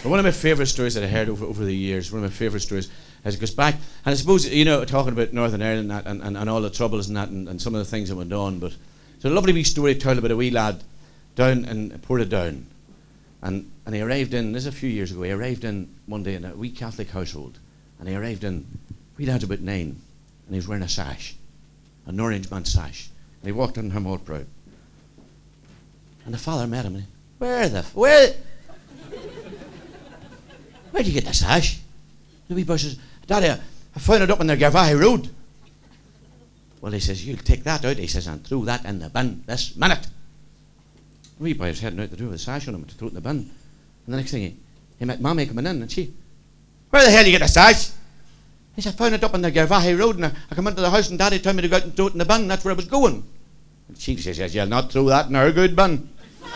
But one of my favourite stories that I heard over the years, one of my favourite stories, as it goes back, and I suppose, talking about Northern Ireland and all the troubles and that, and some of the things that went on, but it's a lovely wee story told about a wee lad down in Portadown. And he arrived in, this is a few years ago, he arrived in one day in a wee Catholic household, and he arrived in, wee lad's about 9, and he was wearing a sash, an orange man sash, and he walked in him all proud. And the father met him, and where'd you get the sash? The wee boy says, Daddy, I found it up on the Garvaghey Road. Well, he says, you'll take that out, he says, and throw that in the bin this minute. The wee boy was heading out the door with the sash on him to throw it in the bin. And the next thing he met Mommy coming in, and she, where the hell you get the sash? He said, I found it up on the Garvaghey Road, and I come into the house and Daddy told me to go out and throw it in the bin, and that's where I was going. And she says, yes, you'll not throw that in our good bin.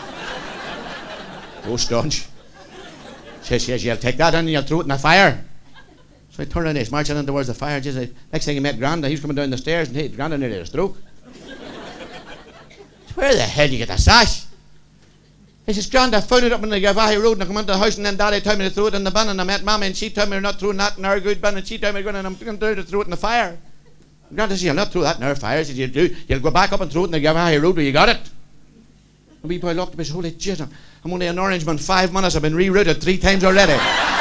Go staunch. Says, yes, you'll take that in and you'll throw it in the fire. So he turned around, he's marching in towards the fire. Just next thing he met Granda, he was coming down the stairs, and Granda nearly had a stroke. Where the hell you get the sash? He says, Granda, I found it up on the Garvaghey Road, and I come into the house, and then Daddy told me to throw it in the bin, and I met Mommy, and she told me you're not throwing that in our good bin, and she told me to go in, and I'm going to throw it in the fire. And Granda says, you'll not throw that in our fire. He says, you'll go back up and throw it in the Garvaghey Road where you got it. The wee boy looked at me and said, holy shit, I'm only an Orangeman 5 minutes, I've been rerouted 3 times already.